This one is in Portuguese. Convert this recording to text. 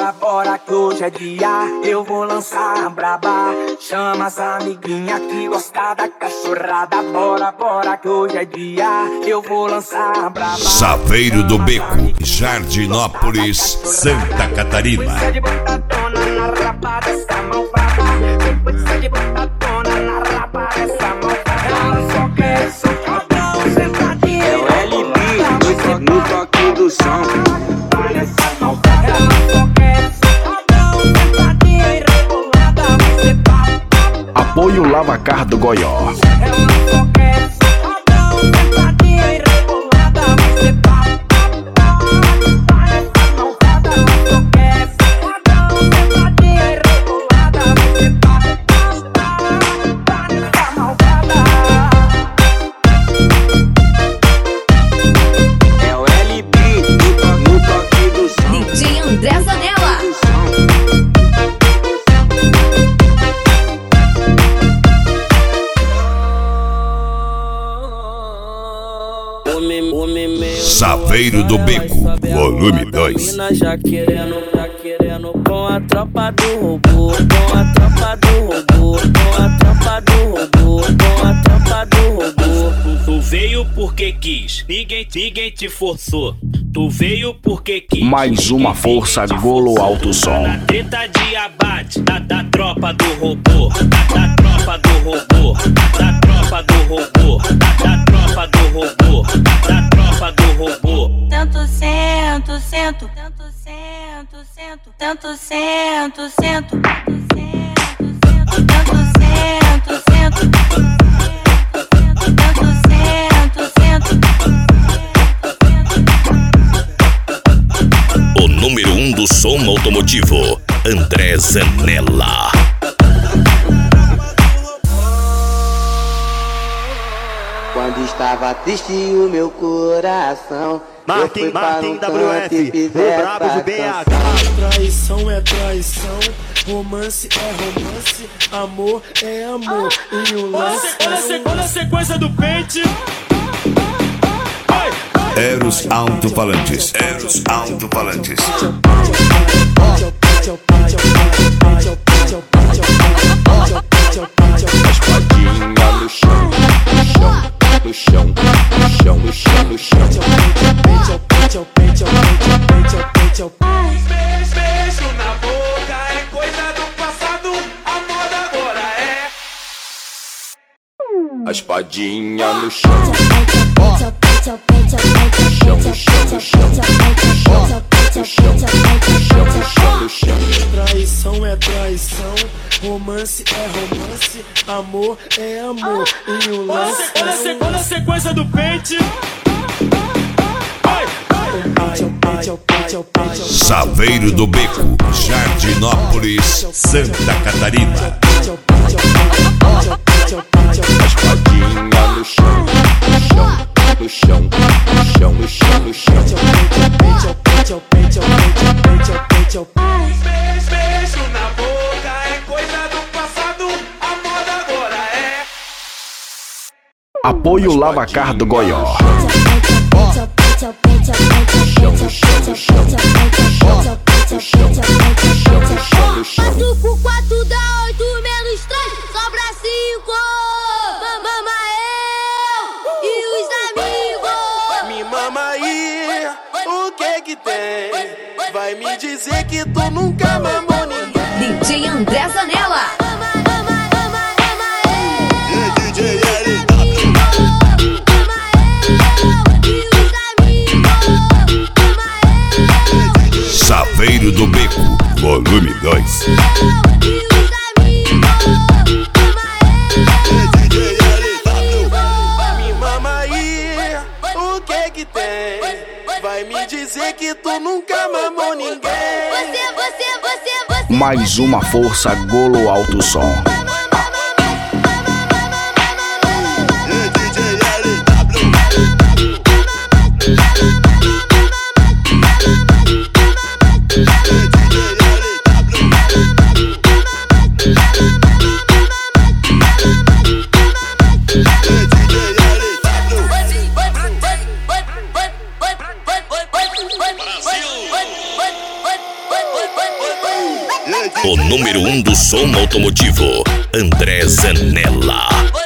bora que hoje é dia. Eu vou lançar a braba. Chama as amiguinhas que gosta da cachorrada. Bora que hoje é dia. Eu vou lançar a braba. Saveiro do Beco, Jardinópolis, Santa Catarina. De botadona na rapa dessa malvada. Depois de botadona na rapa dessa malvada. Ela só quer socadão, sentadinha. É o LB, no toque do som. Apoio Lavacar do Goió. É o LB, no toque do som. DJ André Zanella. Saveiro do Beco, volume 2. Já querendo com a tropa do robô, com a tropa do robô, com a tropa do robô, com a tropa do robô. Tu veio porque quis, ninguém te forçou. Tu veio porque quis. Mais uma força Golo Alto Som. Na treta de abate, da tropa do robô, da tropa do robô, da tropa do robô, da tropa do robô, da tropa do robô. Tanto sento, sento, tanto sento, sento, tanto sento, sento, tanto sento, tanto sento, sento, tanto sento, sento. O número 1 do som automotivo, André Zanella. Quando estava triste o meu coração, Martin WF, o brabo do BH. Traição é traição, romance é romance, amor é amor. E o lance Olha a sequência do pente. Eros Alto-Falantes. Espadinha no chão, no chão, no chão, no chão, no chão. Beijo na boca é coisa do passado, a moda agora é. A espadinha no chão, no chão, no chão, no chão, no chão, no chão, no chão. Traição é traição, romance é romance, amor é amor. E o lance Olha a sequência do pente. Saveiro do Beco, Jardinópolis, Santa Catarina. A espadinha no chão, no chão, no chão, no chão, no chão, no chão. Beijo na boca é coisa do passado, a moda agora é. Apoio Lavacar do Goió. Quatro por 4 dá 8 menos 3, sobra 5. Mama eu e os amigos. Me mama aí, o que tem? Vai me dizer que tu nunca mamou ninguém. DJ André Zanella. Saveiro do Beco, volume 2. Me mama aí, o que tem? Vai me dizer que tu nunca mamou ninguém. Você. Mais uma força Golo Alto Som. O número 1 do som automotivo, André Zanella.